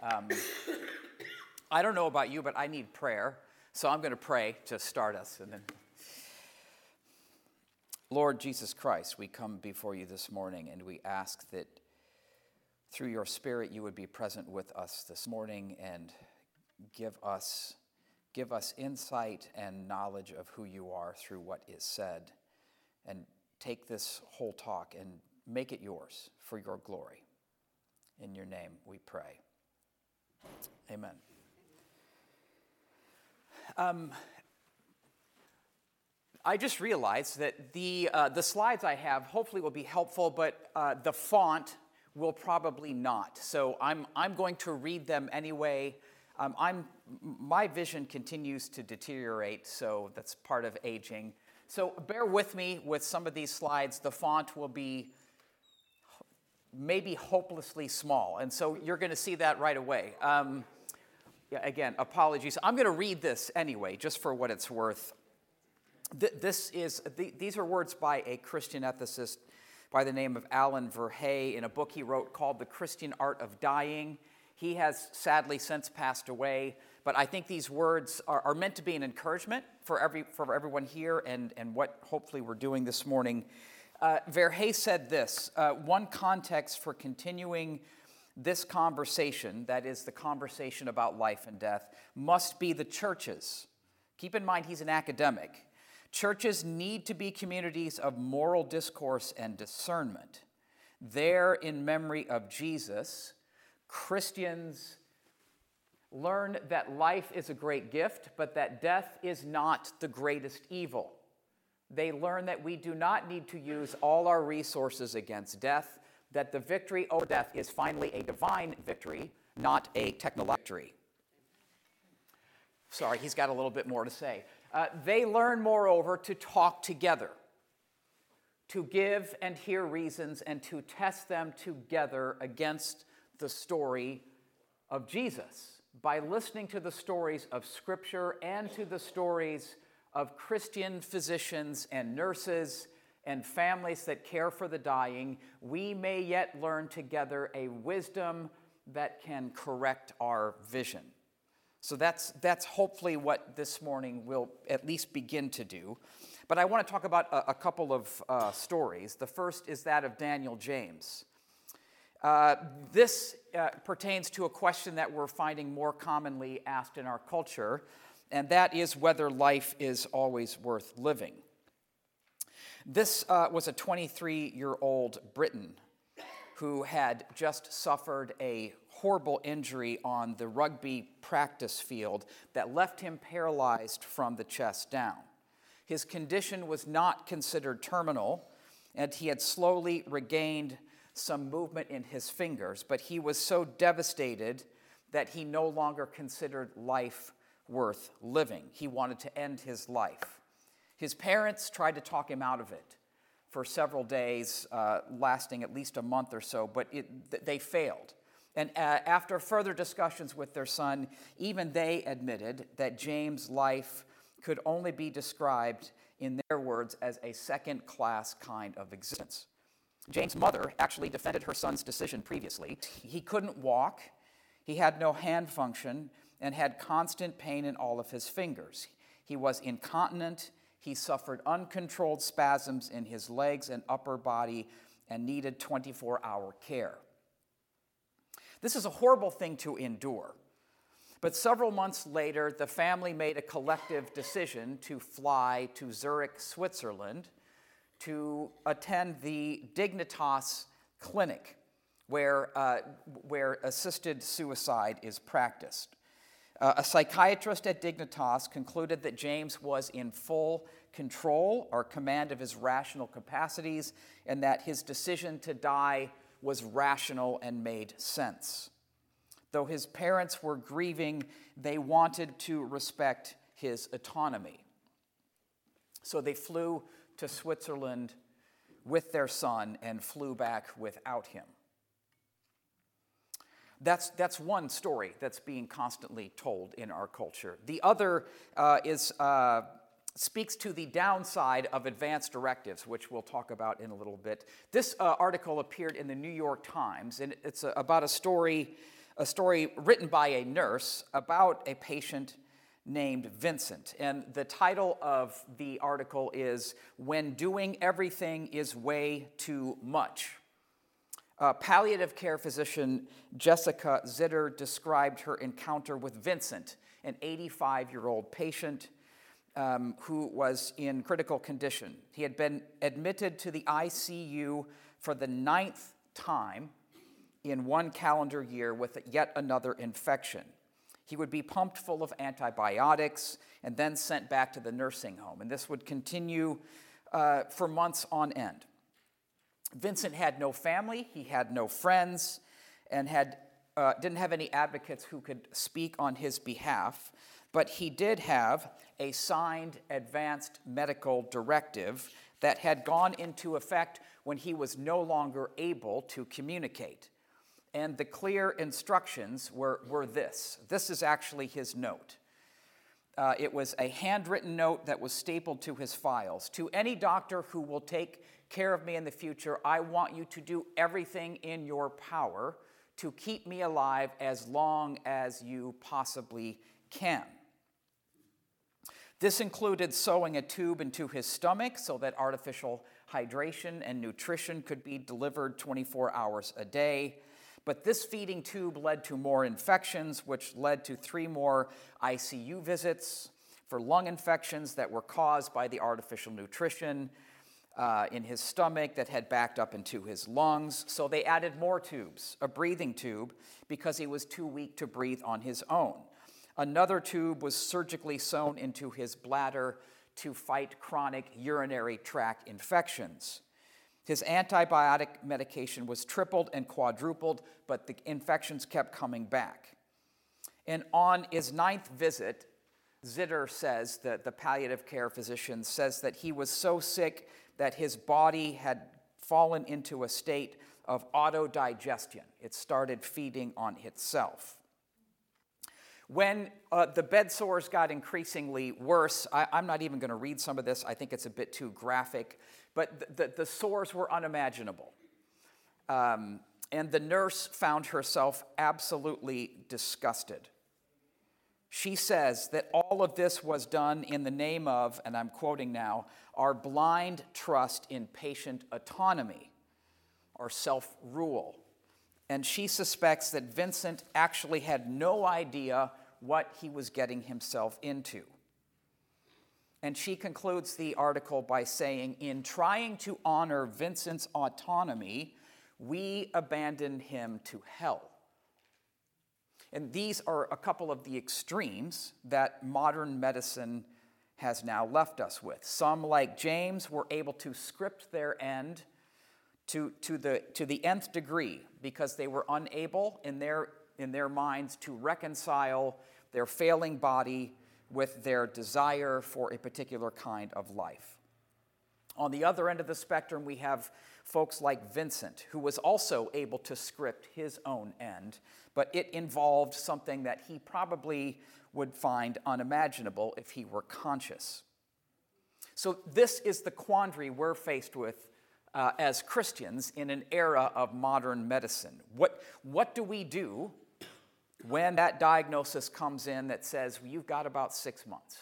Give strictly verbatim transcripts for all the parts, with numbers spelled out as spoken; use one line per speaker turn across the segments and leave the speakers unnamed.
Um, I don't know about you, but I need prayer, so I'm going to pray to start us. And then, Lord Jesus Christ, we come before you this morning, and we ask that through your Spirit you would be present with us this morning and give us, give us insight and knowledge of who you are through what is said, and take this whole talk and make it yours for your glory. In your name we pray. Amen. Um, I just realized that the uh, the slides I have hopefully will be helpful, but uh, the font will probably not. So I'm I'm going to read them anyway. Um, I'm my vision continues to deteriorate, so that's part of aging. So bear with me with some of these slides. The font will be maybe hopelessly small, and so you're going to see that right away. Um, yeah, again, apologies. I'm going to read this anyway, just for what it's worth. Th- this is th- these are words by a Christian ethicist by the name of Alan Verhey in a book he wrote called The Christian Art of Dying. He has sadly since passed away, but I think these words are, are meant to be an encouragement for every for everyone here and, and what hopefully we're doing this morning. Uh, Verhey said this, uh, one context for continuing this conversation, that is the conversation about life and death, must be the churches. Keep in mind he's an academic. Churches need to be communities of moral discourse and discernment. There, in memory of Jesus, Christians learn that life is a great gift, but that death is not the greatest evil. They learn that we do not need to use all our resources against death, that the victory over death is finally a divine victory, not a technological victory. Sorry, he's got a little bit more to say. Uh, they learn, moreover, to talk together, to give and hear reasons, and to test them together against the story of Jesus by listening to the stories of Scripture and to the stories of Christian physicians and nurses and families that care for the dying. We may yet learn together a wisdom that can correct our vision. So that's that's hopefully what this morning will at least begin to do. But I want to talk about a, a couple of uh, stories. The first is that of Daniel James. Uh, this uh, pertains to a question that we're finding more commonly asked in our culture, and that is whether life is always worth living. This uh, was a twenty-three-year-old Briton who had just suffered a horrible injury on the rugby practice field that left him paralyzed from the chest down. His condition was not considered terminal, and he had slowly regained some movement in his fingers, but he was so devastated that he no longer considered life worth living. He wanted to end his life. His parents tried to talk him out of it for several days, uh, lasting at least a month or so, but it, they failed. And uh, after further discussions with their son, even they admitted that James' life could only be described, in their words, as a second-class kind of existence. James' mother actually defended her son's decision previously. He couldn't walk, he had no hand function, and had constant pain in all of his fingers. He was incontinent, he suffered uncontrolled spasms in his legs and upper body, and needed twenty-four hour care. This is a horrible thing to endure. But several months later, the family made a collective decision to fly to Zurich, Switzerland, to attend the Dignitas Clinic, where, uh, where assisted suicide is practiced. Uh, a psychiatrist at Dignitas concluded that James was in full control or command of his rational capacities, and that his decision to die was rational and made sense. Though his parents were grieving, they wanted to respect his autonomy. So they flew to Switzerland with their son and flew back without him. That's, that's one story that's being constantly told in our culture. The other uh, is, uh, speaks to the downside of advance directives, which we'll talk about in a little bit. This uh, article appeared in the New York Times, and it's a, about a story a story written by a nurse about a patient named Vincent. And the title of the article is When Doing Everything is Way Too Much. Uh, palliative care physician Jessica Zitter described her encounter with Vincent, an eighty-five-year-old patient um, who was in critical condition. He had been admitted to the I C U for the ninth time in one calendar year with yet another infection. He would be pumped full of antibiotics and then sent back to the nursing home. And this would continue uh, for months on end. Vincent had no family, he had no friends, and had uh, didn't have any advocates who could speak on his behalf, but he did have a signed advanced medical directive that had gone into effect when he was no longer able to communicate. And the clear instructions were, were this. This is actually his note. Uh, it was a handwritten note that was stapled to his files. To any doctor who will take care of me in the future, I want you to do everything in your power to keep me alive as long as you possibly can. This included sewing a tube into his stomach so that artificial hydration and nutrition could be delivered twenty-four hours a day. But this feeding tube led to more infections, which led to three more I C U visits for lung infections that were caused by the artificial nutrition uh, in his stomach that had backed up into his lungs. So they added more tubes, a breathing tube, because he was too weak to breathe on his own. Another tube was surgically sewn into his bladder to fight chronic urinary tract infections. His antibiotic medication was tripled and quadrupled, but the infections kept coming back. And on his ninth visit, Zitter says, that the palliative care physician says that he was so sick that his body had fallen into a state of autodigestion. It started feeding on itself. When uh, the bed sores got increasingly worse, I, I'm not even going to read some of this. I think it's a bit too graphic. But the, the sores were unimaginable. Um, and the nurse found herself absolutely disgusted. She says that all of this was done in the name of, and I'm quoting now, our blind trust in patient autonomy, or self-rule. And she suspects that Vincent actually had no idea what he was getting himself into. And she concludes the article by saying, in trying to honor Vincent's autonomy, we abandoned him to hell. And these are a couple of the extremes that modern medicine has now left us with. Some, like James, were able to script their end to, to, the, to the nth degree because they were unable in their, in their minds to reconcile their failing body with their desire for a particular kind of life. On the other end of the spectrum, we have folks like Vincent, who was also able to script his own end, but it involved something that he probably would find unimaginable if he were conscious. So this is the quandary we're faced with uh, as Christians in an era of modern medicine. What, what do we do when that diagnosis comes in that says, well, you've got about six months?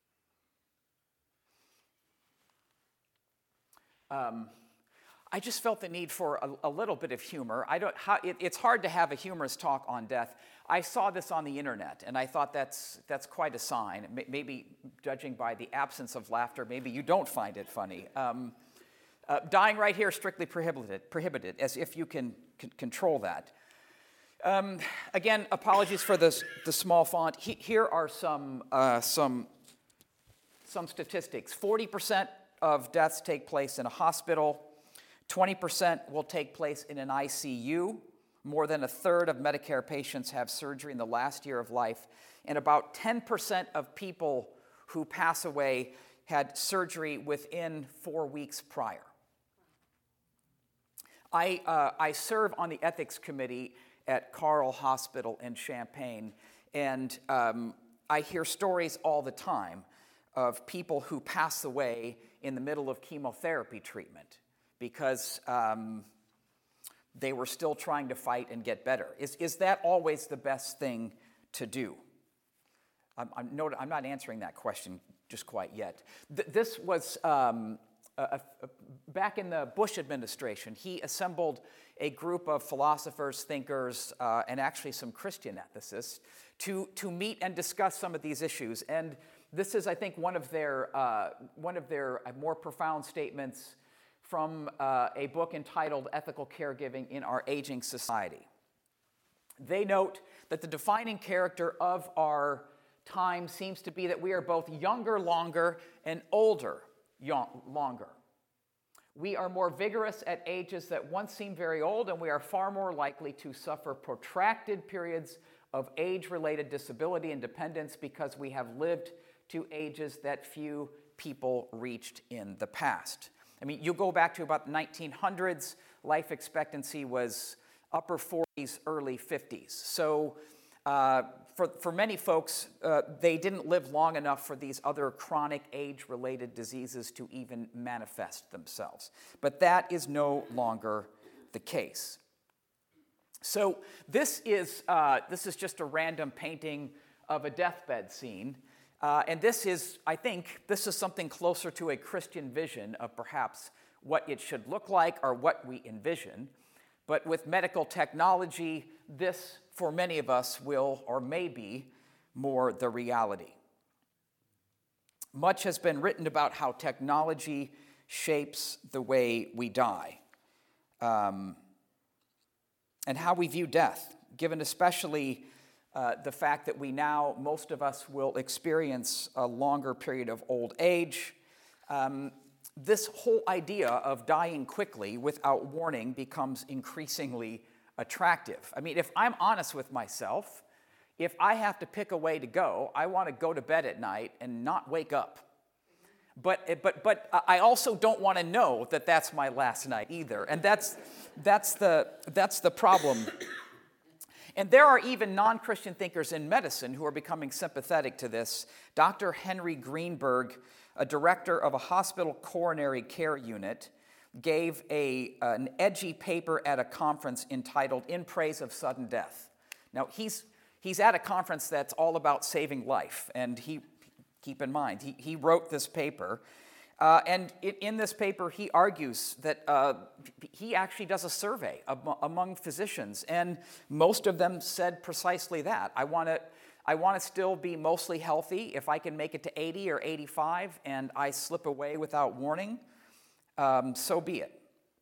Um, I just felt the need for a, a little bit of humor. I don't. How, it, it's hard to have a humorous talk on death. I saw this on the internet, and I thought that's that's quite a sign. Maybe, judging by the absence of laughter, maybe you don't find it funny. Um, uh, dying right here, strictly prohibited, prohibited, as if you can c- control that. Um, again, apologies for this, the small font. He, here are some uh, some some statistics. forty percent of deaths take place in a hospital. twenty percent will take place in an I C U. More than a third of Medicare patients have surgery in the last year of life. And about ten percent of people who pass away had surgery within four weeks prior. I, uh, I serve on the ethics committee at Carle Hospital in Champaign, and um, I hear stories all the time of people who pass away in the middle of chemotherapy treatment because um, they were still trying to fight and get better. Is, is that always the best thing to do? I'm, I'm, no, I'm not answering that question just quite yet. Th- this was um, a, a, back in the Bush administration. He assembled a group of philosophers, thinkers, uh, and actually some Christian ethicists to, to meet and discuss some of these issues. And this is, I think, one of their, uh, one of their more profound statements from uh, a book entitled Ethical Caregiving in Our Aging Society. They note that the defining character of our time seems to be that we are both younger longer and older young, longer. We are more vigorous at ages that once seemed very old, and we are far more likely to suffer protracted periods of age-related disability and dependence because we have lived to ages that few people reached in the past. I mean, you go back to about the nineteen hundreds, life expectancy was upper forties, early fifties. So uh, for, for many folks, uh, they didn't live long enough for these other chronic age-related diseases to even manifest themselves. But that is no longer the case. So this is, uh, this is just a random painting of a deathbed scene. Uh, and this is, I think, this is something closer to a Christian vision of perhaps what it should look like or what we envision. But with medical technology, this, for many of us, will or may be more the reality. Much has been written about how technology shapes the way we die, um, and how we view death, given especially uh, the fact that we now, most of us, will experience a longer period of old age. Um, This whole idea of dying quickly without warning becomes increasingly attractive. I mean, if I'm honest with myself, if I have to pick a way to go, I want to go to bed at night and not wake up. But, but, but I also don't want to know that that's my last night either. And that's, that's, the, that's the problem. And there are even non-Christian thinkers in medicine who are becoming sympathetic to this. Doctor Henry Greenberg, a director of a hospital coronary care unit, gave a, uh, an edgy paper at a conference entitled In Praise of Sudden Death. Now, he's, he's at a conference that's all about saving life, and he, keep in mind, he, he wrote this paper. Uh, and in, in this paper, he argues that uh, he actually does a survey am- among physicians, and most of them said precisely that. I want to I want to still be mostly healthy. If I can make it to eighty or eighty-five and I slip away without warning, um, so be it.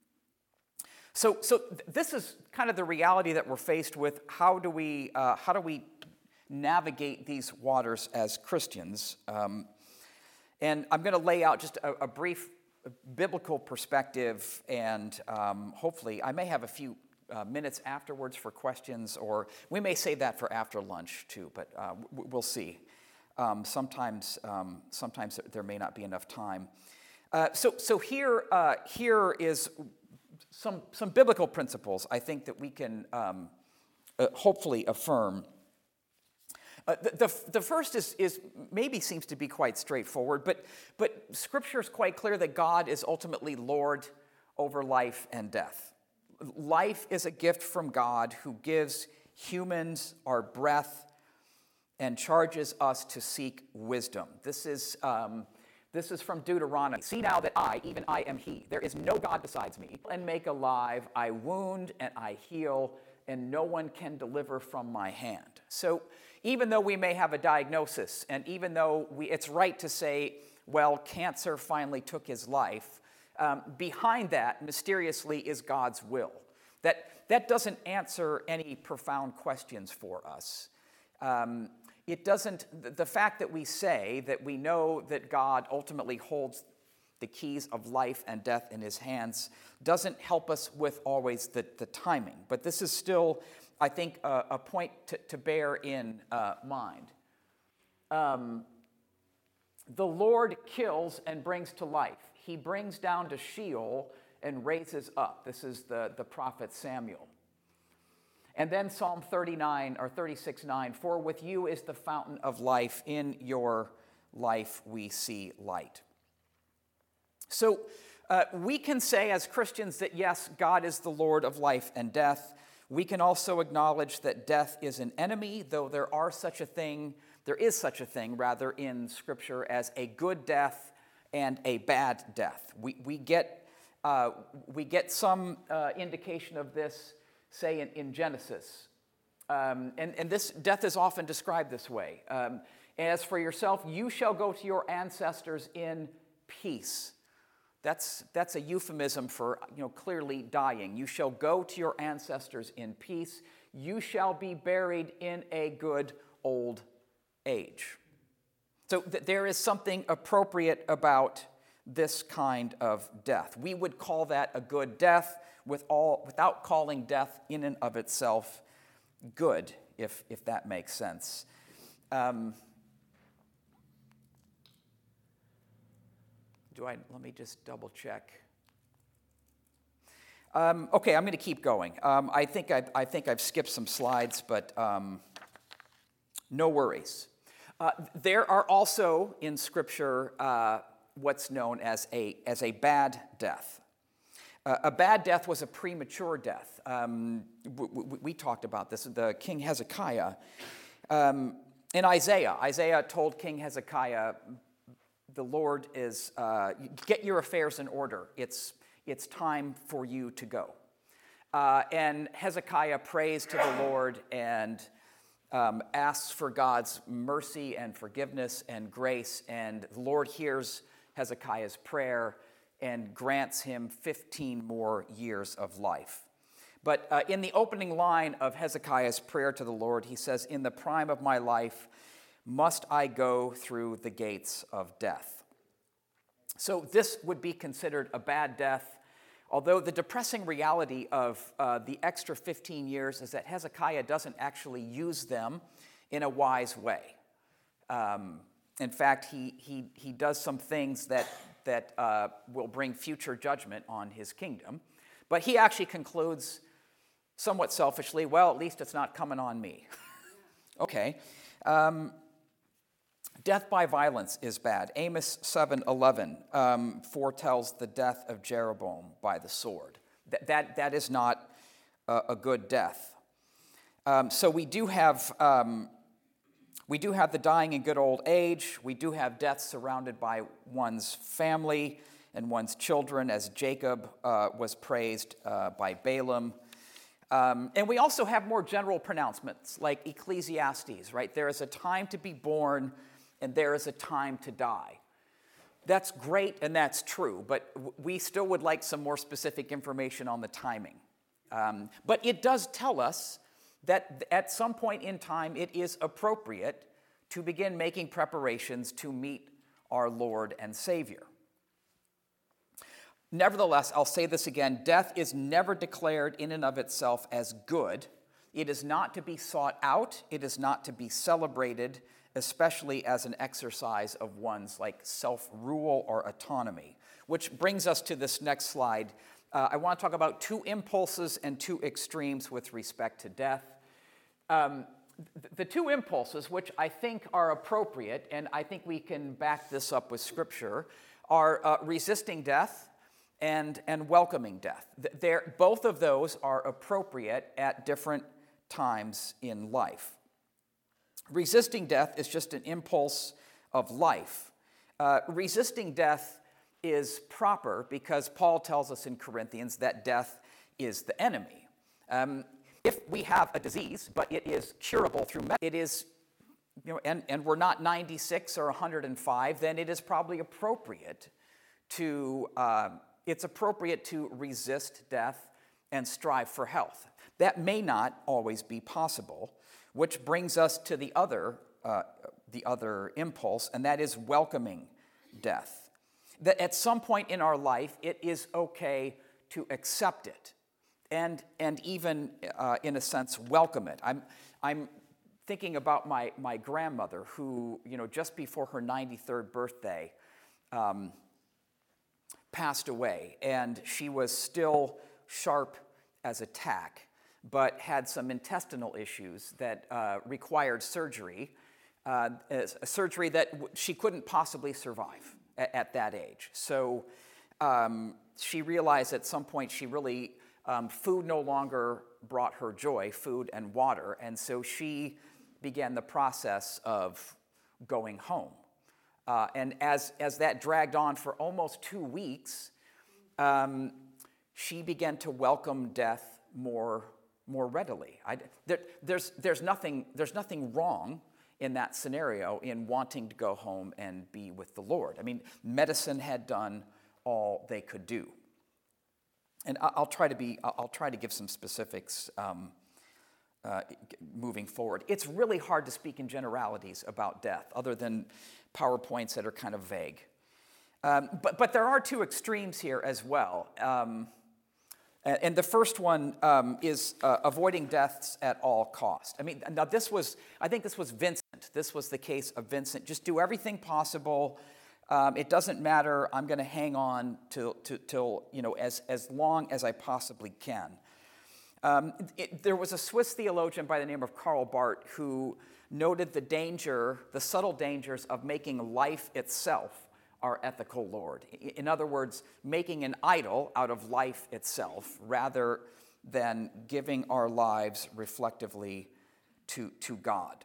So, so th- this is kind of the reality that we're faced with. How do we, uh, how do we navigate these waters as Christians? Um, and I'm going to lay out just a, a brief biblical perspective, and um, hopefully I may have a few Uh, minutes afterwards for questions, or we may save that for after lunch too, but uh, w- we'll see. Um, sometimes, um, sometimes there may not be enough time. Uh, so, so here, uh, here is some some biblical principles I think that we can um, uh, hopefully affirm. Uh, the, the the first is is maybe seems to be quite straightforward, but but Scripture is quite clear that God is ultimately Lord over life and death. Life is a gift from God who gives humans our breath and charges us to seek wisdom. This is, um, this is from Deuteronomy. See now that I, even I, am He. There is no God besides me. And make alive, I wound and I heal, and no one can deliver from my hand. So even though we may have a diagnosis, and even though we, it's right to say, well, cancer finally took his life, Um, behind that, mysteriously, is God's will. That, that doesn't answer any profound questions for us. Um, it doesn't, the fact that we say that we know that God ultimately holds the keys of life and death in his hands doesn't help us with always the, the timing. But this is still, I think, a, a point to, to bear in uh, mind. Um, the Lord kills and brings to life. He brings down to Sheol and raises up. This is the, the prophet Samuel. And then Psalm thirty-nine or thirty-six nine, for with you is the fountain of life. In your life we see light. So Uh, we can say as Christians that yes, God is the Lord of life and death. We can also acknowledge that death is an enemy, though there are such a thing, there is such a thing rather in Scripture as a good death and a bad death. We, we, get, uh, we get some uh, indication of this, say, in, in Genesis. Um, and, and this death is often described this way. Um, As for yourself, you shall go to your ancestors in peace. That's, that's a euphemism for, you know, clearly dying. You shall go to your ancestors in peace. You shall be buried in a good old age. So th- there is something appropriate about this kind of death. We would call that a good death with all, without calling death in and of itself good, if, if that makes sense. Um, Do I, let me just double check. Um, okay, I'm going to keep going. Um, I think I've, I think I've skipped some slides, but um, no worries. Uh, there are also in Scripture uh, what's known as a, as a bad death. Uh, a bad death was a premature death. Um, we, we, we talked about this, the King Hezekiah. Um, in Isaiah, Isaiah told King Hezekiah, the Lord is, uh, get your affairs in order. It's, it's time for you to go. Uh, and Hezekiah prays to the Lord and um, asks for God's mercy and forgiveness and grace. And the Lord hears Hezekiah's prayer and grants him fifteen more years of life. But uh, in the opening line of Hezekiah's prayer to the Lord, he says, in the prime of my life, must I go through the gates of death? So this would be considered a bad death, although the depressing reality of uh, the extra fifteen years is that Hezekiah doesn't actually use them in a wise way. Um, in fact, he, he, he does some things that, that uh, will bring future judgment on his kingdom. But he actually concludes somewhat selfishly, well, at least it's not coming on me. Okay. Um, Death by violence is bad. Amos seven eleven um, foretells the death of Jeroboam by the sword. That, that, that is not a, a good death. Um, so we do have um, we do have the dying in good old age. We do have death surrounded by one's family and one's children, as Jacob uh, was praised uh, by Balaam. Um, and we also have more general pronouncements like Ecclesiastes, right? There is a time to be born and there is a time to die. That's great and that's true, but we still would like some more specific information on the timing. Um, but it does tell us that at some point in time it is appropriate to begin making preparations to meet our Lord and Savior. Nevertheless, I'll say this again, death is never declared in and of itself as good. It is not to be sought out. It is not to be celebrated, especially as an exercise of one's like self-rule or autonomy. Which brings us to this next slide. Uh, I want to talk about two impulses and two extremes with respect to death. Um, th- the two impulses, which I think are appropriate, and I think we can back this up with Scripture, are uh, resisting death and, and welcoming death. They're, both of those are appropriate at different times in life. Resisting death is just an impulse of life. Uh, resisting death is proper because Paul tells us in Corinthians that death is the enemy. Um, if we have a disease, but it is curable through medicine, it is, you know, and, and we're not ninety-six or one hundred five, then it is probably appropriate to, uh, it's appropriate to resist death and strive for health. That may not always be possible, which brings us to the other, uh, the other impulse, and that is welcoming death. That at some point in our life, it is okay to accept it, and and even uh, in a sense welcome it. I'm I'm thinking about my my grandmother, who, you know, just before her ninety-third birthday, um, passed away, and she was still sharp as a tack, but had some intestinal issues that uh, required surgery, uh, a surgery that w- she couldn't possibly survive at, at that age. So um, she realized at some point she really, um, food no longer brought her joy, food and water, and so she began the process of going home. Uh, and as, as that dragged on for almost two weeks, um, she began to welcome death more, more readily. I, there, there's, there's, nothing, there's nothing wrong in that scenario in wanting to go home and be with the Lord. I mean, medicine had done all they could do. And I'll try to be, I'll try to give some specifics um, uh, moving forward. It's really hard to speak in generalities about death, other than PowerPoints that are kind of vague. Um, but, but there are two extremes here as well. Um, and the first one um, is uh, avoiding deaths at all cost. I mean, now this was, I think this was Vincent. This was the case of Vincent. Just do everything possible. Um, it doesn't matter. I'm going to hang on till, till, till you know, as, as long as I possibly can. Um, it, there was a Swiss theologian by the name of Karl Barth who noted the danger, the subtle dangers of making life itself our ethical Lord. In other words, making an idol out of life itself rather than giving our lives reflectively to, to God.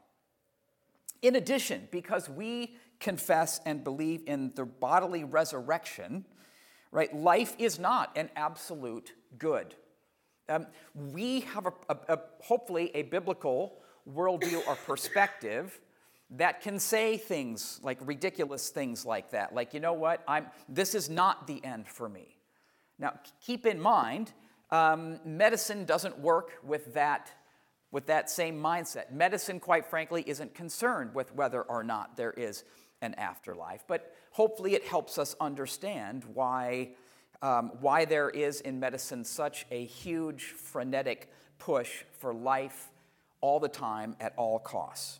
In addition, because we confess and believe in the bodily resurrection, right, life is not an absolute good. Um, we have a, a, a, hopefully a biblical worldview or perspective that can say things like ridiculous things like that, like, you know what, I'm, this is not the end for me. Now, keep in mind, um, medicine doesn't work with that, with that same mindset. Medicine, quite frankly, isn't concerned with whether or not there is an afterlife, but hopefully it helps us understand why, um, why there is in medicine such a huge, frenetic push for life all the time at all costs.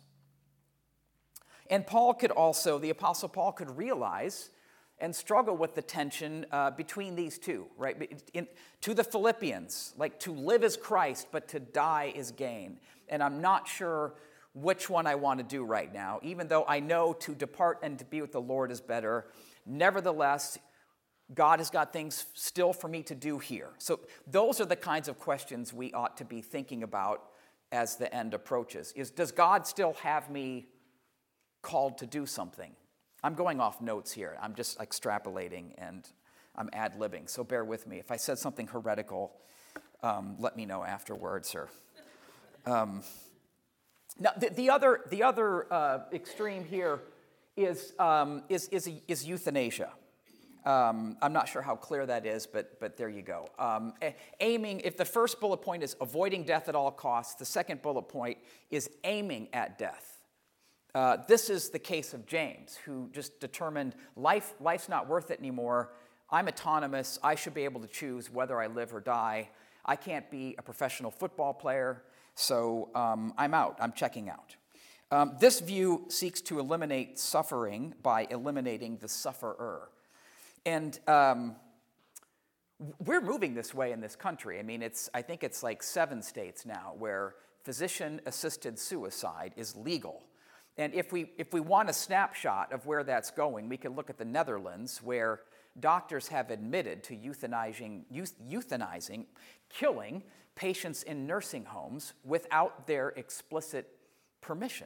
And Paul could also, the Apostle Paul could realize and struggle with the tension uh, between these two, right? In, to the Philippians, like to live is Christ, but to die is gain. And I'm not sure which one I want to do right now, even though I know to depart and to be with the Lord is better. Nevertheless, God has got things still for me to do here. So those are the kinds of questions we ought to be thinking about as the end approaches. Is, does God still have me called to do something? I'm going off notes here. I'm just extrapolating and I'm ad-libbing, so bear with me. If I said something heretical, um, let me know afterwards. Or, um, now, the, the other, the other uh, extreme here is, um, is, is, is euthanasia. Um, I'm not sure how clear that is, but, but there you go. Um, aiming, if the first bullet point is avoiding death at all costs, the second bullet point is aiming at death. Uh, this is the case of James, who just determined life, life's not worth it anymore. I'm autonomous. I should be able to choose whether I live or die. I can't be a professional football player, so um, I'm out. I'm checking out. Um, this view seeks to eliminate suffering by eliminating the sufferer. And um, we're moving this way in this country. I mean, it's, I think it's like seven states now where physician-assisted suicide is legal. And if we, if we want a snapshot of where that's going, we can look at the Netherlands, where doctors have admitted to euthanizing, euth, euthanizing, killing patients in nursing homes without their explicit permission.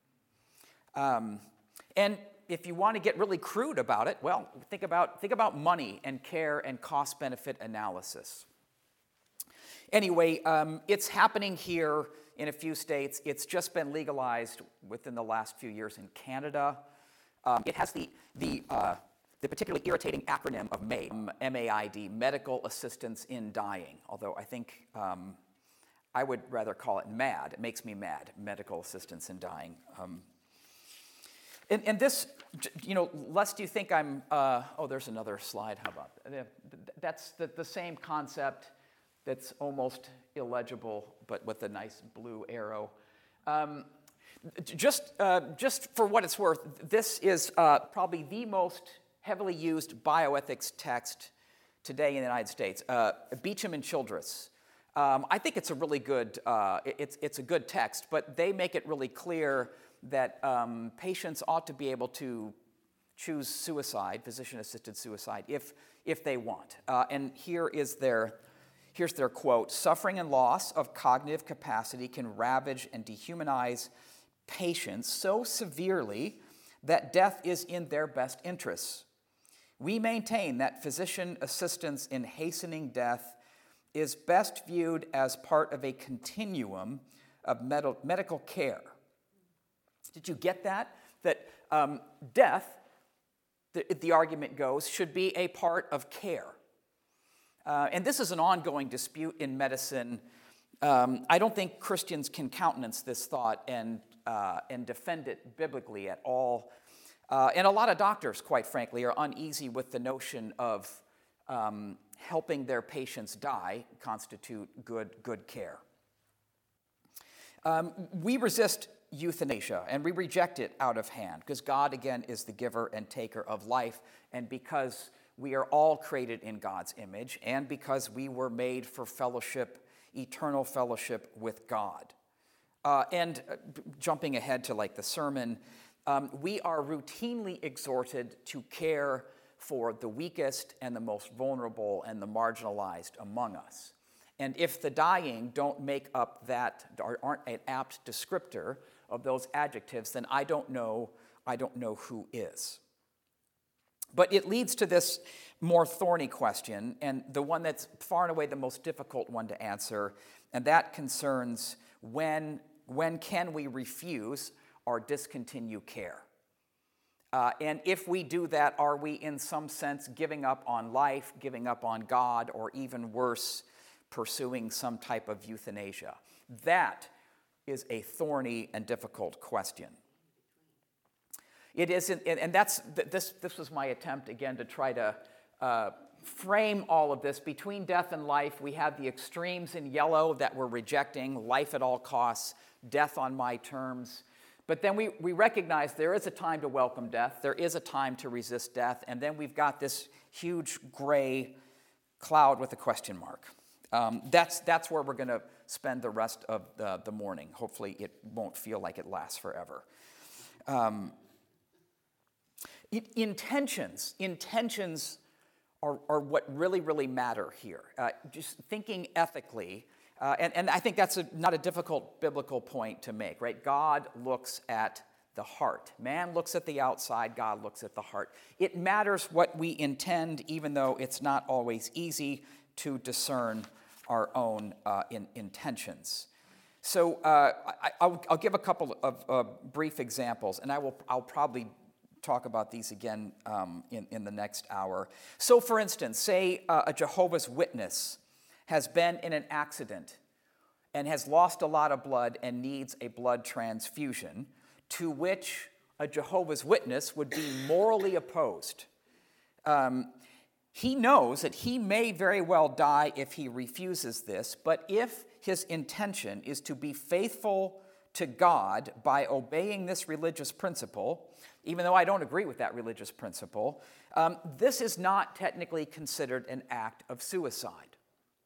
Um, and if you want to get really crude about it, well, think about, think about money and care and cost-benefit analysis. Anyway, um, it's happening here in a few states. It's just been legalized within the last few years in Canada. Um, it has the, the, uh, the particularly irritating acronym of MAID, M A I D, Medical Assistance in Dying, although I think um, I would rather call it MAD. It makes me mad, Medical Assistance in Dying. Um, and, and this, you know, lest you think I'm, uh, oh, there's another slide. How about that? That's the, the same concept. That's almost illegible, but with a nice blue arrow. Um, just, uh, just for what it's worth, this is uh, probably the most heavily used bioethics text today in the United States. Uh, Beecham and Childress. Um, I think it's a really good, uh, it's, it's a good text, but they make it really clear that um, patients ought to be able to choose suicide, physician-assisted suicide, if, if they want. Uh, and here is their, here's their quote: "Suffering and loss of cognitive capacity can ravage and dehumanize patients so severely that death is in their best interests. We maintain that physician assistance in hastening death is best viewed as part of a continuum of med- medical care." Did you get that? That um, death, the, the argument goes, should be a part of care. Uh, and this is an ongoing dispute in medicine. Um, I don't think Christians can countenance this thought and, uh, and defend it biblically at all. Uh, and a lot of doctors, quite frankly, are uneasy with the notion of um, helping their patients die constitute good, good care. Um, we resist euthanasia, and we reject it out of hand, because God, again, is the giver and taker of life, and because we are all created in God's image, and because we were made for fellowship, eternal fellowship with God. Uh, and uh, jumping ahead to like the sermon, um, we are routinely exhorted to care for the weakest and the most vulnerable and the marginalized among us. And if the dying don't make up that, or aren't an apt descriptor of those adjectives, then I don't know, I don't know who is. But it leads to this more thorny question, and the one that's far and away the most difficult one to answer, and that concerns when, when can we refuse or discontinue care? Uh, and if we do that, are we in some sense giving up on life, giving up on God, or even worse, pursuing some type of euthanasia? That is a thorny and difficult question. It is, and that's this. This was my attempt again to try to uh, frame all of this. Between death and life, we have the extremes in yellow that we're rejecting: life at all costs, death on my terms. But then we, we recognize there is a time to welcome death. There is a time to resist death, and then we've got this huge gray cloud with a question mark. Um, that's, that's where we're going to spend the rest of the, the morning. Hopefully it won't feel like it lasts forever. Um, it, intentions, intentions are, are what really, really matter here. Uh, just thinking ethically, uh, and, and I think that's a, not a difficult biblical point to make, right? God looks at the heart. Man looks at the outside, God looks at the heart. It matters what we intend, even though it's not always easy to discern our own uh, in, intentions. So uh, I, I'll, I'll give a couple of uh, brief examples, and I will, I'll probably talk about these again um, in, in the next hour. So for instance, say uh, a Jehovah's Witness has been in an accident and has lost a lot of blood and needs a blood transfusion, to which a Jehovah's Witness would be morally opposed. Um, He knows that he may very well die if he refuses this, but if his intention is to be faithful to God by obeying this religious principle, even though I don't agree with that religious principle, um, this is not technically considered an act of suicide.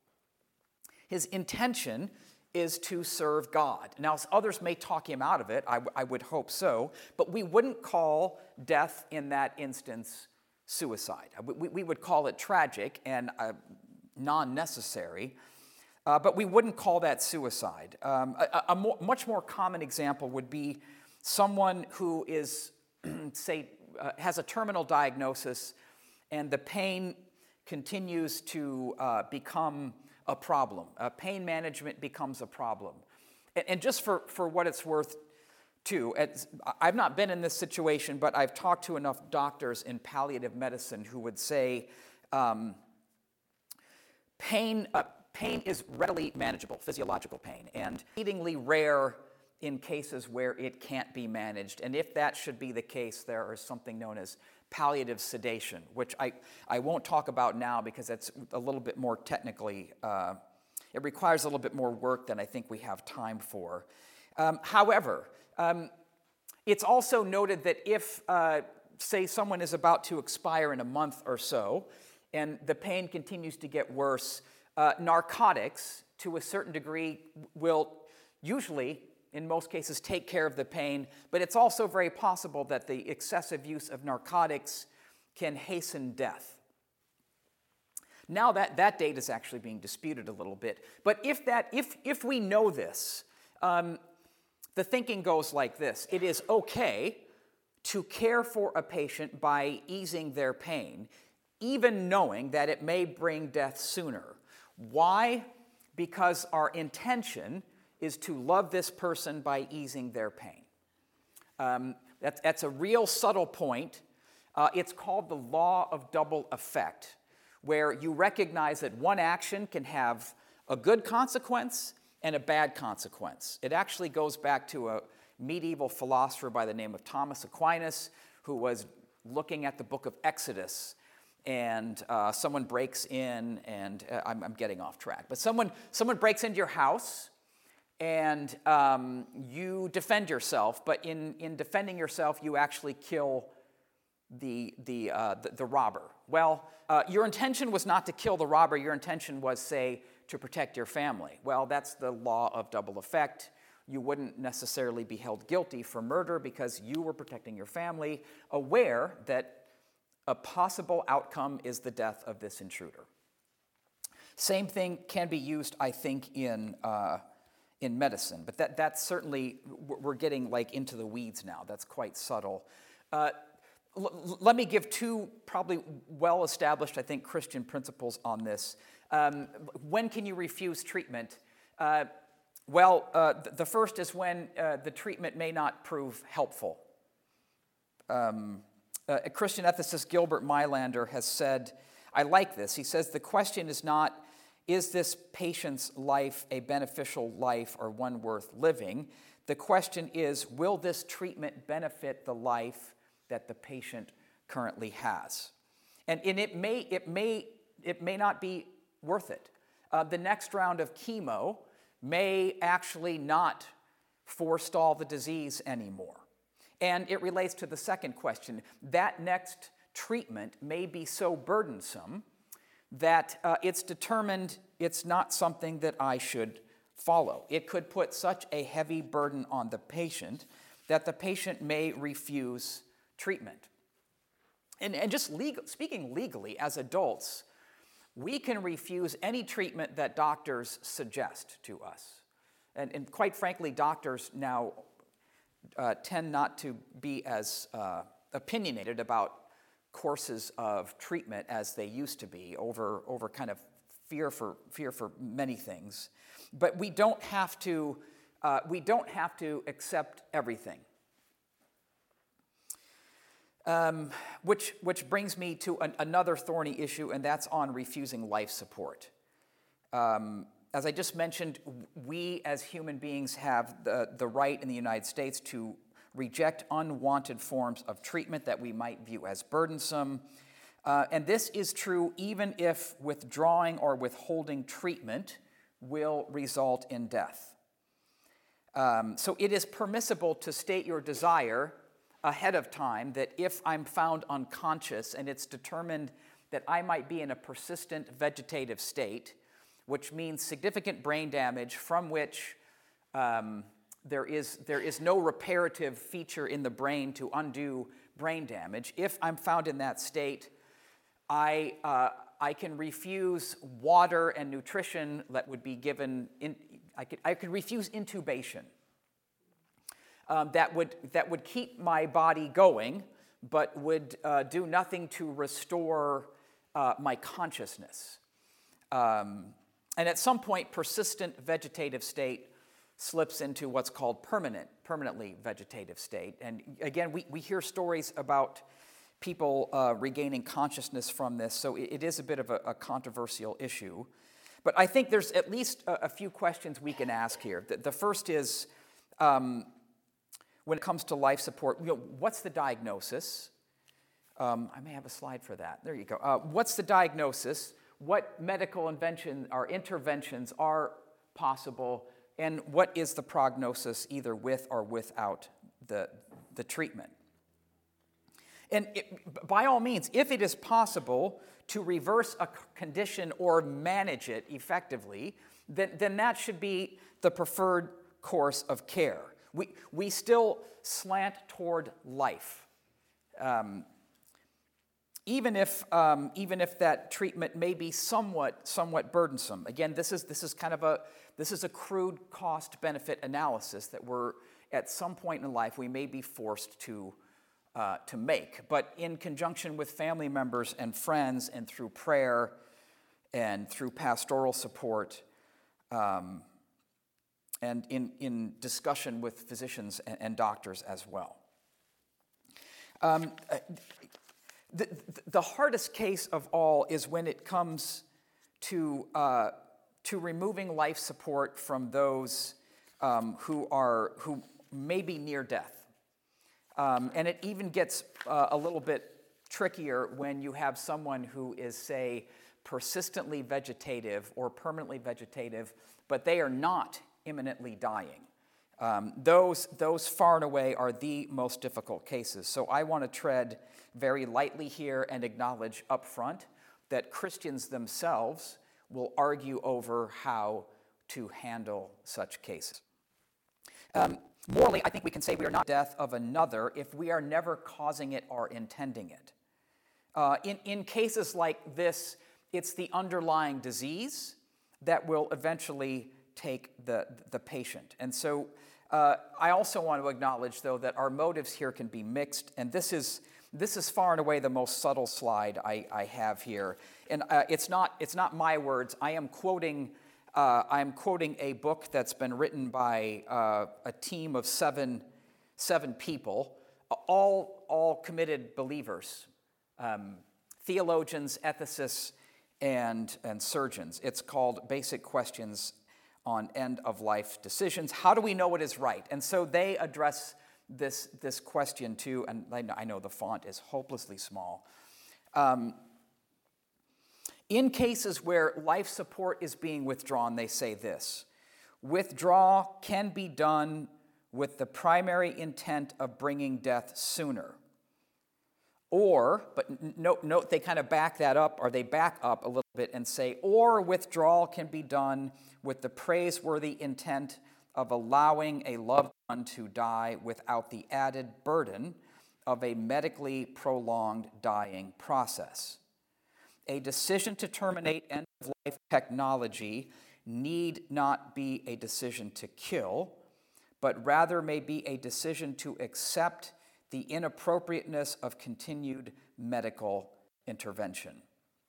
His intention is to serve God. Now, others may talk him out of it, I, I would hope so, but we wouldn't call death in that instance suicide. We, we would call it tragic and uh, non-necessary, uh, but we wouldn't call that suicide. Um, a a more, much more common example would be someone who is, say, uh, has a terminal diagnosis and the pain continues to uh, become a problem. Uh, pain management becomes a problem. And, and just for, for what it's worth, too, it's, I've not been in this situation, but I've talked to enough doctors in palliative medicine who would say um, pain, uh, pain is readily manageable, physiological pain, and exceedingly rare in cases where it can't be managed. And if that should be the case, there is something known as palliative sedation, which I, I won't talk about now because that's a little bit more technically, uh, it requires a little bit more work than I think we have time for. Um, however, um, it's also noted that if, uh, say, someone is about to expire in a month or so, and the pain continues to get worse, uh, narcotics, to a certain degree, will usually in most cases, take care of the pain, but it's also very possible that the excessive use of narcotics can hasten death. Now that, that date is actually being disputed a little bit. But if, that, if, if we know this, um, the thinking goes like this. It is okay to care for a patient by easing their pain, even knowing that it may bring death sooner. Why? Because our intention is to love this person by easing their pain. Um, that's, that's a real subtle point. Uh, it's called the law of double effect, where you recognize that one action can have a good consequence and a bad consequence. It actually goes back to a medieval philosopher by the name of Thomas Aquinas, who was looking at the book of Exodus, and uh, someone breaks in, and uh, I'm, I'm getting off track, but someone, someone breaks into your house, and um, you defend yourself, but in, in defending yourself, you actually kill the, the, uh, the, the robber. Well, uh, your intention was not to kill the robber. Your intention was, say, to protect your family. Well, that's the law of double effect. You wouldn't necessarily be held guilty for murder because you were protecting your family, aware that a possible outcome is the death of this intruder. Same thing can be used, I think, in... Uh, in medicine, but that, that's certainly, we're getting like into the weeds now. That's quite subtle. Uh, l- let me give two probably well-established, I think, Christian principles on this. Um, when can you refuse treatment? Uh, well, uh, th- the first is when uh, the treatment may not prove helpful. Um, uh, a Christian ethicist, Gilbert Mylander, has said, I like this. He says, the question is not, is this patient's life a beneficial life or one worth living? The question is, will this treatment benefit the life that the patient currently has? And, and it, may, it, may, it may not be worth it. Uh, the next round of chemo may actually not forestall the disease anymore. And it relates to the second question. That next treatment may be so burdensome that uh, it's determined it's not something that I should follow. It could put such a heavy burden on the patient that the patient may refuse treatment. And, and just legal, speaking legally, as adults, we can refuse any treatment that doctors suggest to us. And, and quite frankly, doctors now uh, tend not to be as uh, opinionated about courses of treatment as they used to be, over, over kind of fear for fear for many things. But we don't have to uh, we don't have to accept everything. Um, which which brings me to an, another thorny issue, and that's on refusing life support. Um, as I just mentioned, we as human beings have the, the right in the United States to reject unwanted forms of treatment that we might view as burdensome. Uh, and this is true even if withdrawing or withholding treatment will result in death. Um, so it is permissible to state your desire ahead of time that if I'm found unconscious and it's determined that I might be in a persistent vegetative state, which means significant brain damage from which um, There is, there is no reparative feature in the brain to undo brain damage. If I'm found in that state, I, uh, I can refuse water and nutrition that would be given, in, I, could, I could refuse intubation. Um, that, would, that would keep my body going, but would uh, do nothing to restore uh, my consciousness. Um, and at some point, persistent vegetative state slips into what's called permanent, permanently vegetative state. And again, we, we hear stories about people uh, regaining consciousness from this, so it, it is a bit of a, a controversial issue. But I think there's at least a, a few questions we can ask here. The, the first is, um, when it comes to life support, you know, what's the diagnosis? Um, I may have a slide for that. There you go. Uh, what's the diagnosis? What medical invention or interventions are possible? And what is the prognosis, either with or without the, the treatment? And it, by all means, if it is possible to reverse a condition or manage it effectively, then, then that should be the preferred course of care. We, we still slant toward life. Um, even if, um, even if that treatment may be somewhat, somewhat burdensome. Again, this is, this is kind of a, this is a crude cost-benefit analysis that we're, at some point in life, we may be forced to, uh, to make. But in conjunction with family members and friends and through prayer and through pastoral support, um, and in, in discussion with physicians and, and doctors as well. Um, the, the hardest case of all is when it comes to, uh, to removing life support from those um, who, are, who may be near death. Um, and it even gets uh, a little bit trickier when you have someone who is, say, persistently vegetative or permanently vegetative, but they are not imminently dying. Um, those, those far and away are the most difficult cases. So I want to tread very lightly here and acknowledge up front that Christians themselves will argue over how to handle such cases. Um, morally, I think we can say we are not death of another if we are never causing it or intending it. Uh, in, in cases like this, it's the underlying disease that will eventually take the, the patient. And so uh, I also want to acknowledge, though, that our motives here can be mixed, and this is this is far and away the most subtle slide I, I have here. And uh, it's not it's not my words. I am quoting uh, I'm quoting a book that's been written by uh, a team of seven seven people, all all committed believers, um, theologians, ethicists, and and surgeons. It's called Basic Questions on End-of-Life Decisions. How do we know what is right? And so they address this, this question too, and I know the font is hopelessly small. Um, in cases where life support is being withdrawn, they say this: withdraw can be done with the primary intent of bringing death sooner. Or, but note, note they kind of back that up, or they back up a little bit and say, or withdrawal can be done with the praiseworthy intent of allowing a loved one to die without the added burden of a medically prolonged dying process. A decision to terminate end-of-life technology need not be a decision to kill, but rather may be a decision to accept the inappropriateness of continued medical intervention.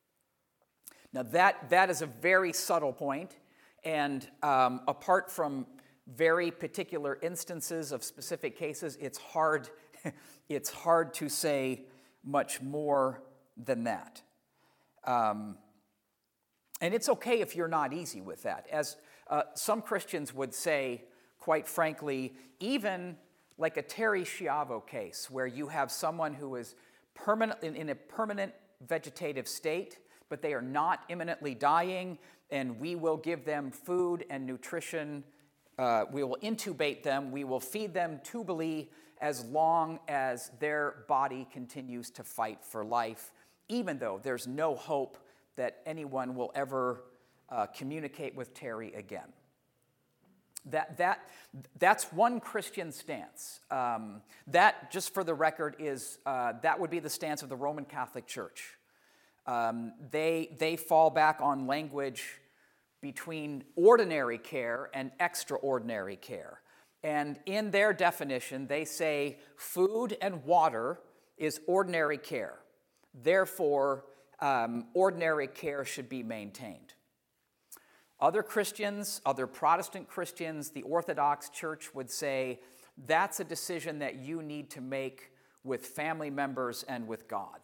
Now that, that is a very subtle point, and um, apart from very particular instances of specific cases, it's hard, it's hard to say much more than that. Um, and it's okay if you're not easy with that. As uh, some Christians would say, quite frankly, even like a Terry Schiavo case, where you have someone who is permanent, in, in a permanent vegetative state, but they are not imminently dying, and we will give them food and nutrition. Uh, we will intubate them. We will feed them tubally as long as their body continues to fight for life, even though there's no hope that anyone will ever uh, communicate with Terry again. That, that, that's one Christian stance. Um, that, just for the record, is uh, that would be the stance of the Roman Catholic Church. Um, they, they fall back on language between ordinary care and extraordinary care. And in their definition, they say food and water is ordinary care. Therefore, um, ordinary care should be maintained. Other Christians, other Protestant Christians, the Orthodox Church would say that's a decision that you need to make with family members and with God.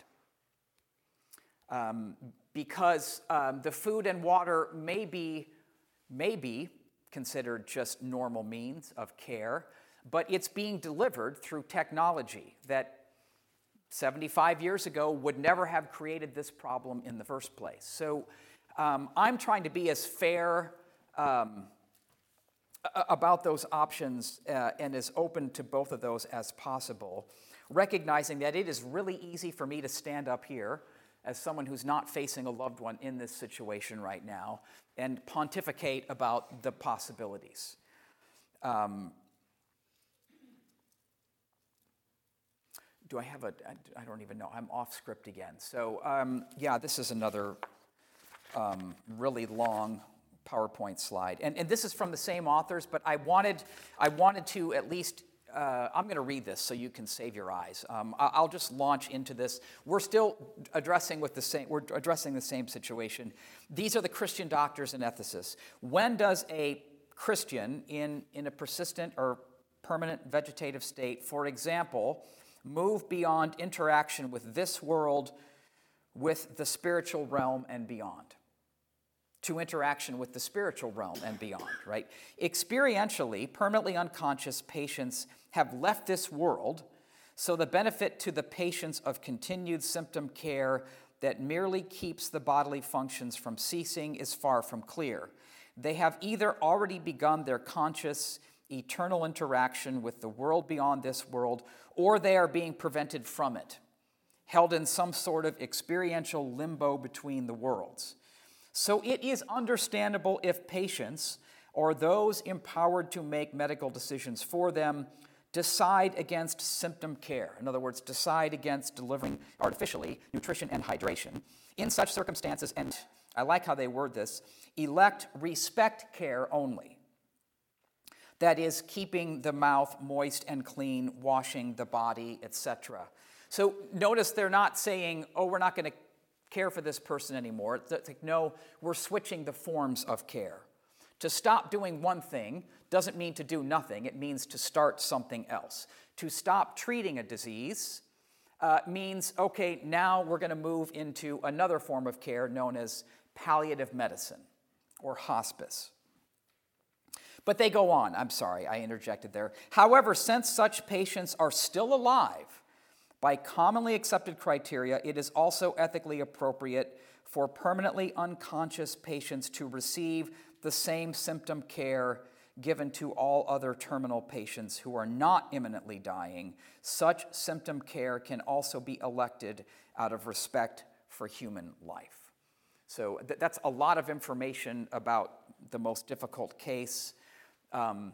Um, because um, the food and water may be, may be considered just normal means of care, but it's being delivered through technology that seventy-five years ago would never have created this problem in the first place. So Um, I'm trying to be as fair um, about those options uh, and as open to both of those as possible, recognizing that it is really easy for me to stand up here as someone who's not facing a loved one in this situation right now and pontificate about the possibilities. Um, do I have a, I don't even know, I'm off script again. So um, yeah, this is another um, really long PowerPoint slide. And, and this is from the same authors, but I wanted, I wanted to at least, uh, I'm going to read this so you can save your eyes. Um, I- I'll just launch into this. We're still addressing with the same, we're addressing the same situation. These are the Christian doctors and ethicists. When does a Christian in, in a persistent or permanent vegetative state, for example, move beyond interaction with this world, with the spiritual realm and beyond, to interaction with the spiritual realm and beyond, right? Experientially, permanently unconscious patients have left this world, so the benefit to the patients of continued symptom care that merely keeps the bodily functions from ceasing is far from clear. They have either already begun their conscious, eternal interaction with the world beyond this world, or they are being prevented from it, held in some sort of experiential limbo between the worlds. So it is understandable if patients, or those empowered to make medical decisions for them, decide against symptom care. In other words, decide against delivering artificially nutrition and hydration. In such circumstances, and I like how they word this, elect respect care only. That is, keeping the mouth moist and clean, washing the body, et cetera. So notice they're not saying, oh, we're not going to care for this person anymore. It's like, no, we're switching the forms of care. To stop doing one thing doesn't mean to do nothing. It means to start something else. To stop treating a disease uh, means, okay, now we're going to move into another form of care known as palliative medicine or hospice. But they go on. I'm sorry, I interjected there. However, since such patients are still alive, by commonly accepted criteria, it is also ethically appropriate for permanently unconscious patients to receive the same symptom care given to all other terminal patients who are not imminently dying. Such symptom care can also be elected out of respect for human life. So th- that's a lot of information about the most difficult case. Um,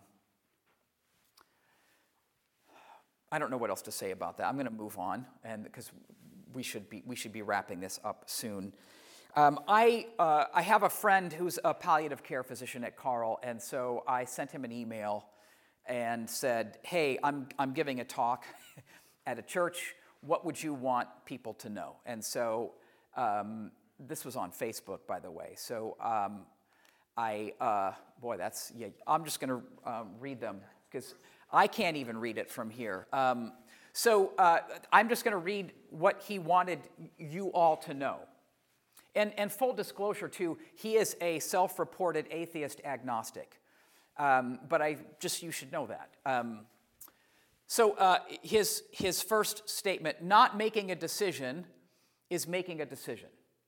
I don't know what else to say about that. I'm going to move on, and because we should be we should be wrapping this up soon. Um, I uh, I have a friend who's a palliative care physician at Carle, and so I sent him an email and said, "Hey, I'm I'm giving a talk at a church. What would you want people to know?" And so um, this was on Facebook, by the way. So. Um, I, uh, boy, that's, yeah, I'm just going to um, read them because I can't even read it from here. Um, so uh, I'm just going to read what he wanted you all to know. And, and full disclosure, too, he is a self-reported atheist agnostic. Um, but I just, you should know that. Um, so uh, his, his first statement, not making a decision is making a decision.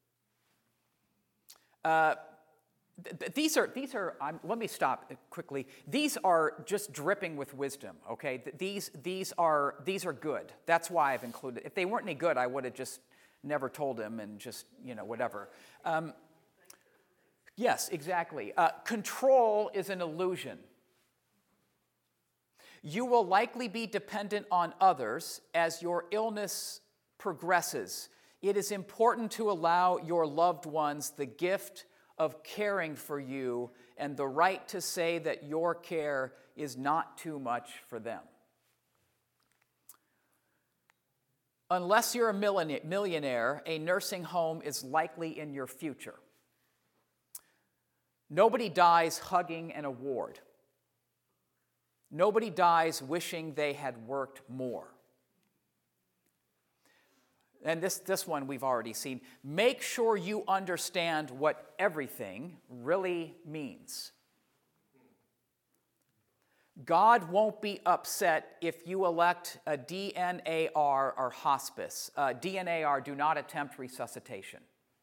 Uh, These are, these are um, let me stop quickly. These are just dripping with wisdom, okay? These, these, are, these are good. That's why I've included. If they weren't any good, I would have just never told him and just, you know, whatever. Um, yes, exactly. Uh, control is an illusion. You will likely be dependent on others as your illness progresses. It is important to allow your loved ones the gift of caring for you and the right to say that your care is not too much for them. Unless you're a millionaire, a nursing home is likely in your future. Nobody dies hugging an award. Nobody dies wishing they had worked more. And this, this one we've already seen. Make sure you understand what everything really means. God won't be upset if you elect a D N A R or hospice. Uh, D N A R, do not attempt resuscitation.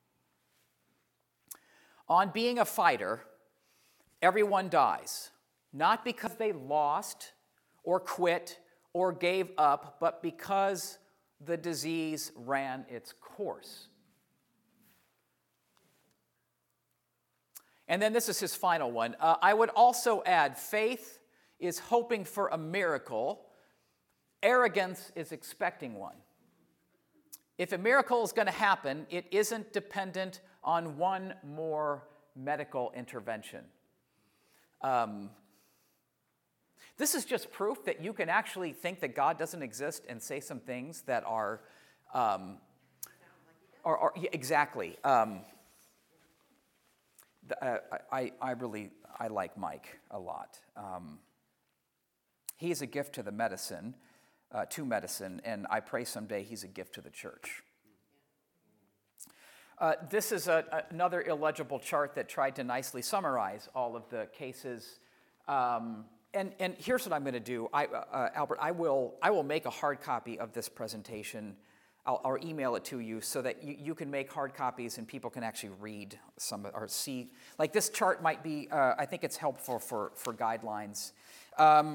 On being a fighter, everyone dies. Not because they lost or quit or gave up, but because the disease ran its course. And then this is his final one. Uh, I would also add, faith is hoping for a miracle. Arrogance is expecting one. If a miracle is going to happen, it isn't dependent on one more medical intervention. Um, this is just proof that you can actually think that God doesn't exist and say some things that are, um, are, are yeah, exactly. Um, the, uh, I, I really, I like Mike a lot. Um, he is a gift to the medicine, uh, to medicine, and I pray someday he's a gift to the church. Uh, this is a, another illegible chart that tried to nicely summarize all of the cases. Um, and, and here's what I'm going to do. I, uh, Albert, I will, I will make a hard copy of this presentation. I'll, I'll email it to you so that you, you can make hard copies and people can actually read some or see. Like this chart might be, uh, I think it's helpful for, for guidelines. Um,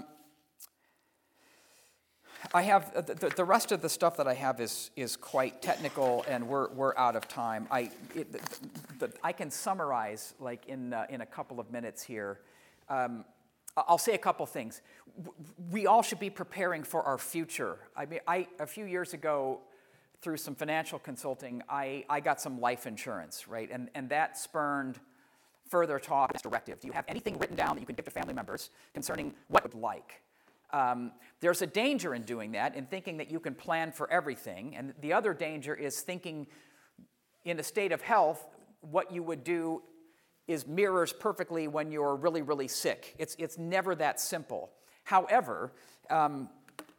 I have, the, the rest of the stuff that I have is is quite technical, and we're we're out of time. I it, the, the, I can summarize like in uh, in a couple of minutes here. Um, I'll say a couple things. We all should be preparing for our future. I mean, I a few years ago, through some financial consulting, I, I got some life insurance, right, and and that spurned further talk. Directive. Do you have anything written down that you can give to family members concerning what would like? Um, there's a danger in doing that, in thinking that you can plan for everything. And the other danger is thinking in a state of health, what you would do is mirrors perfectly when you're really, really sick. It's, it's never that simple. However, um,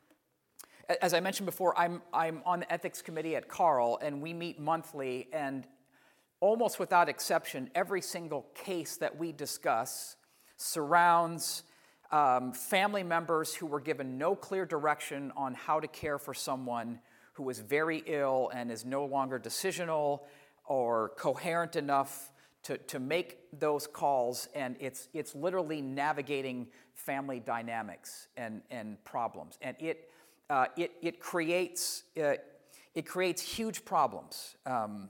as I mentioned before, I'm, I'm on the ethics committee at Carle, and we meet monthly, and almost without exception, every single case that we discuss surrounds Um, family members who were given no clear direction on how to care for someone who is very ill and is no longer decisional or coherent enough to, to make those calls, and it's it's literally navigating family dynamics and, and problems, and it uh, it it creates uh, it creates huge problems. Um,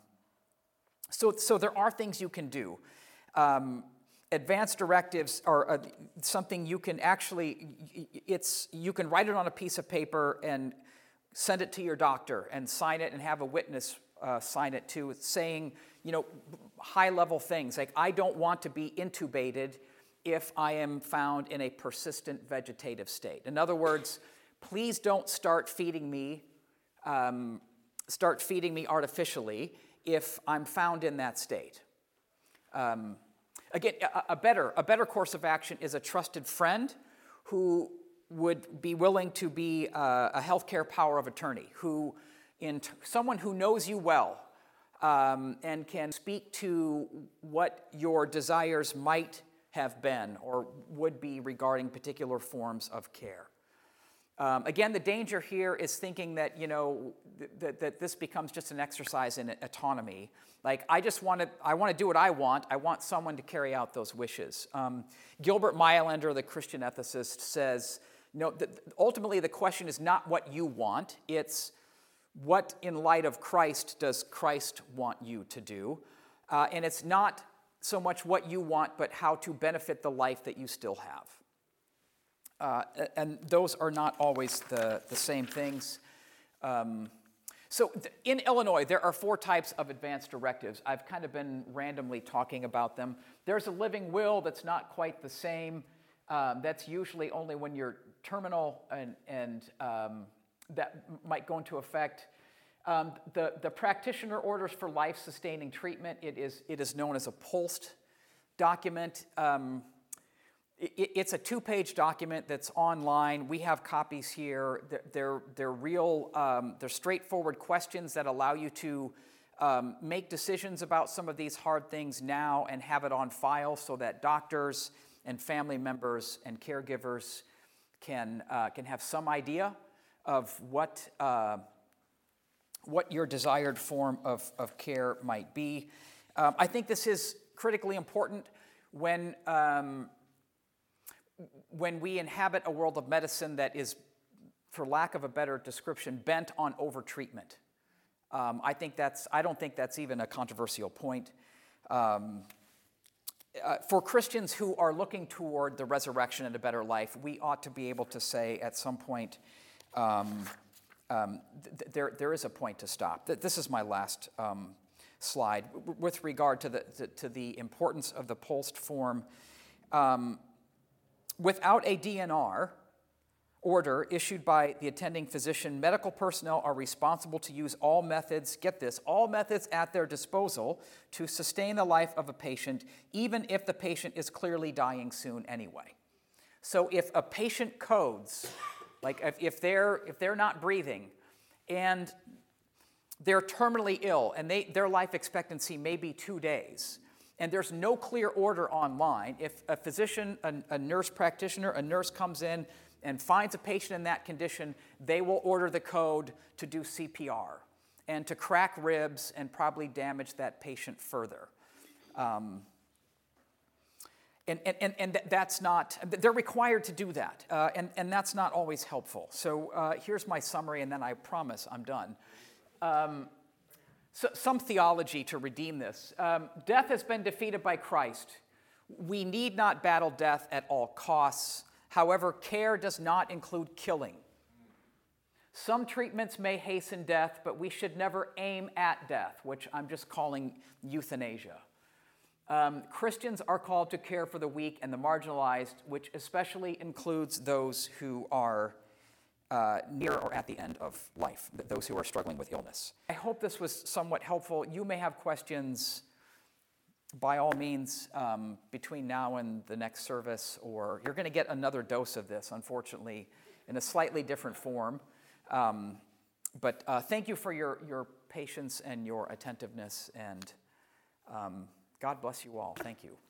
so so there are things you can do. Um, Advanced directives are uh, something you can actually, it's, you can write it on a piece of paper and send it to your doctor and sign it and have a witness uh, sign it too, saying, you know, high-level things like, I don't want to be intubated if I am found in a persistent vegetative state. In other words, please don't start feeding me, um, start feeding me artificially if I'm found in that state. Um, Again, a better, a better course of action is a trusted friend who would be willing to be a, a healthcare power of attorney, who, in t- someone who knows you well um, and can speak to what your desires might have been or would be regarding particular forms of care. Um, again, the danger here is thinking that, you know, th- th- that this becomes just an exercise in autonomy. Like, I just want to, I want to do what I want. I want someone to carry out those wishes. Um, Gilbert Meilaender, the Christian ethicist, says, no, th- ultimately the question is not what you want. It's what, in light of Christ, does Christ want you to do? Uh, and it's not so much what you want, but how to benefit the life that you still have. Uh, and those are not always the, the same things. Um, so th- in Illinois, there are four types of advanced directives. I've kind of been randomly talking about them. There's a living will that's not quite the same. Um, that's usually only when you're terminal, and, and um, that might go into effect. Um, the, the practitioner orders for life-sustaining treatment, it is, it is known as a POLST document. Um, It's a two-page document that's online. We have copies here. They're, they're, they're real, um, they're straightforward questions that allow you to um, make decisions about some of these hard things now and have it on file so that doctors and family members and caregivers can, uh, can have some idea of what, uh, what your desired form of, of care might be. Um, I think this is critically important when um, when we inhabit a world of medicine that is, for lack of a better description, bent on overtreatment. Um, I think that's, I don't think that's even a controversial point. Um, uh, for Christians who are looking toward the resurrection and a better life, we ought to be able to say at some point, um, um, th- there, there is a point to stop. Th- this is my last um, slide. W- with regard to the, to, to the importance of the pulsed form, um, without a D N R order issued by the attending physician, medical personnel are responsible to use all methods, get this, all methods at their disposal to sustain the life of a patient, even if the patient is clearly dying soon anyway. So if a patient codes, like if, if they're if they're not breathing and they're terminally ill and they, their life expectancy may be two days, and there's no clear order online, if a physician, a, a nurse practitioner, a nurse comes in and finds a patient in that condition, they will order the code to do C P R and to crack ribs and probably damage that patient further. Um, and, and, and that's not, they're required to do that, uh, and, and that's not always helpful. So uh, here's my summary, and then I promise I'm done. Um, so, some theology to redeem this. Um, death has been defeated by Christ. We need not battle death at all costs. However, care does not include killing. Some treatments may hasten death, but we should never aim at death, which I'm just calling euthanasia. Um, Christians are called to care for the weak and the marginalized, which especially includes those who are uh, near or at the end of life, those who are struggling with illness. I hope this was somewhat helpful. You may have questions. By all means, um, between now and the next service, or you're going to get another dose of this, unfortunately, in a slightly different form. Um, but uh, thank you for your, your patience and your attentiveness, and um, God bless you all. Thank you.